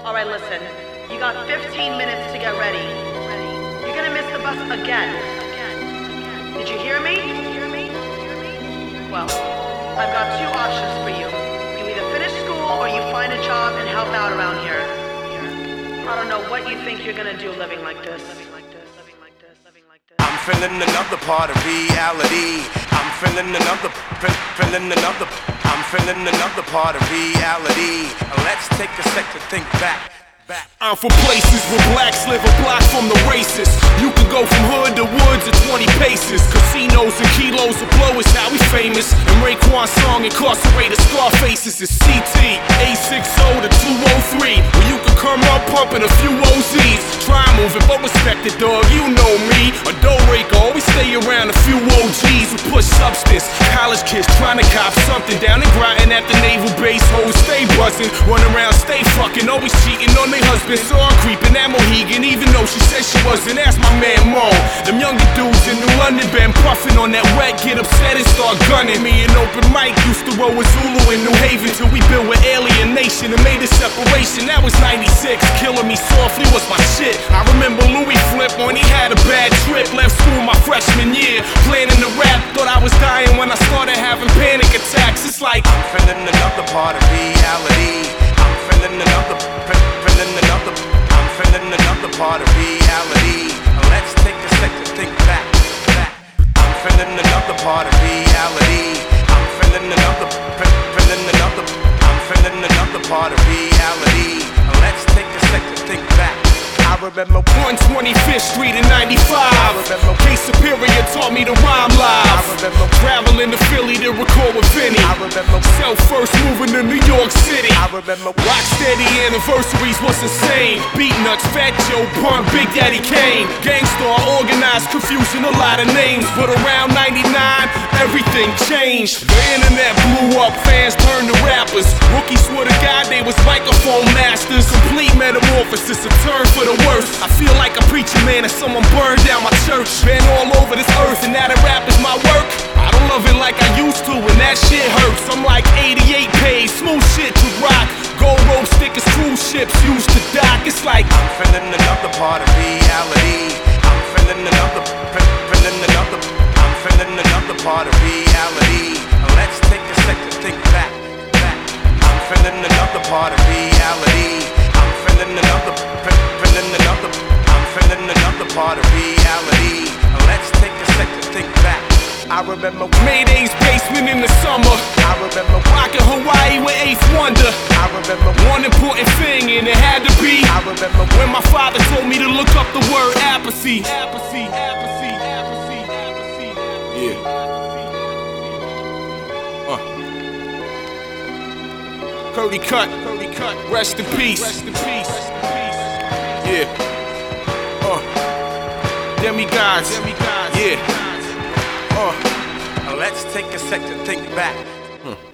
Alright, listen. You got 15 minutes to get ready. You're gonna miss the bus again. Did you hear me? Well, I've got two options for you. You either finish school or you find a job and help out around here. I don't know what you think you're gonna do living like this. I'm feeling another part of reality. I'm feeling another part of reality. Let's take a sec to think back. I'm from places where blacks live a block from the racists. You can go from hood to woods at 20 paces. Casinos and kilos of blow is how we famous. And Raekwon's song incarcerated Scarfaces is CT 860 to 203, where you can come up pumping a few OZs. Try moving, but respect it, dog, you know me. A dough raker, always stay around a few OGs who push substance. College kids trying to cop something down and grinding at the naval base. Hoes stay buzzing, run around, stay fucking, always cheating on their husband. Saw her creeping at Mohegan, even though she said she wasn't. Ask my man Mo. Them younger dudes in New London been puffing on that wet, get upset and start gunning. Me and Open Mike used to roll with Zulu in New Haven till we built with Alienation and made a separation. That was 96. Killing Me Softly was my shit. I remember Louis Flip when he had a bad trip. Left school my freshman year, planning to rap. Thought I was dying when I started having panic attacks. It's like I'm feeling another part of reality. I'm feeling another part of reality. Let's take a sec to think back. I'm feeling another part of reality. I'm feeling another part of reality. Let's take a sec to think back. I remember 125th Street in 95. K Superior taught me to rhyme live. Traveling to Philly to record with Vinny. Self first moving to New York City. Rocksteady anniversaries was insane. Beatnuts, Fat Joe, Pun, Big Daddy Kane. Gangstar, organized, confusing a lot of names. But around 99, everything changed. The internet blew up, fans turned to rappers. Rookies swore to God they was microphone masters. Complete metamorphosis, a turn for the worst. I feel like a preacher man and someone burned down my church. Been all over this earth and now the rap is my work. I don't love it like I used to and that shit hurts. I'm like 88 paid, smooth shit to rock. Gold rope stickers, cruise ships used to dock. It's like I'm feeling another part of reality. I'm feeling another part of reality. Let's take a sec to think back. I'm feeling another part of reality. I'm feeling another part of reality. Let's take a sec to think back. I remember Mayday's basement in the summer. I remember rocking Hawaii with Eighth Wonder. I remember one important thing, and it had to be I remember when my father told me to look up the word apathy. Yeah. Curly cut, rest in peace. Yeah. Demigods. Yeah. Let's take a sec to think back.